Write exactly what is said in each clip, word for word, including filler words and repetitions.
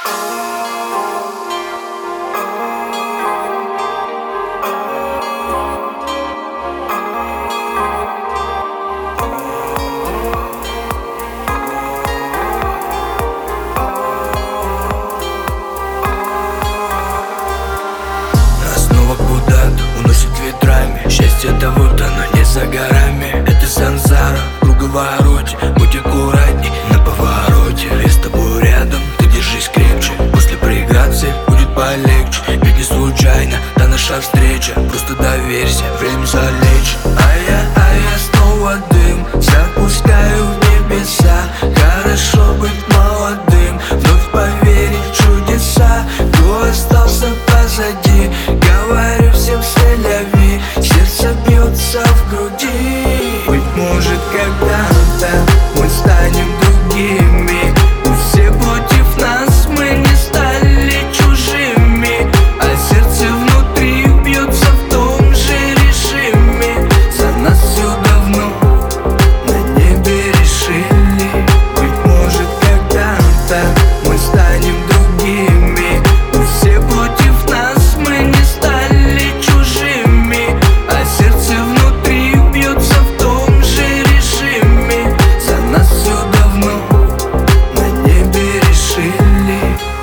Счастье-то вот оно не за горами. Это сансара, круговорот. Будь аккуратней на повороте. Я с тобой рядом, ты держись крепче. После преград все будет полегче. Ведь не случайно та наша встреча. Просто доверься, время залечь. А я, а я снова дым запускаю в небеса. Хорошо быть молодым, вновь поверить в чудеса. Кто остался позади, говорю всем селяви. Сердце бьется в груди. Быть может, когда-то мы станем другими. Пусть все против нас, мы не стали чужими. А сердце внутри бьется в том же режиме. За нас все давно на небе решили. Быть может, когда-то мы станем другими. Пусть все против нас, мы не стали чужими. А сердце внутри бьется в том же режиме. За нас все давно на небе решили.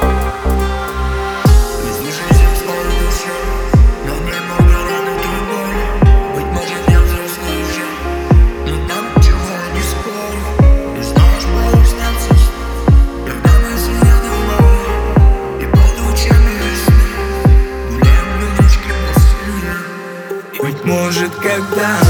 Ведь жизнь в моей душе, но немного раны той боли. Быть может, я взрослый уже, но нам ничего не спорю. Ты знаешь, порой снятся сны, когда мы с рядом мало. И под лучами весны гуляем людочки по селе. Быть может, когда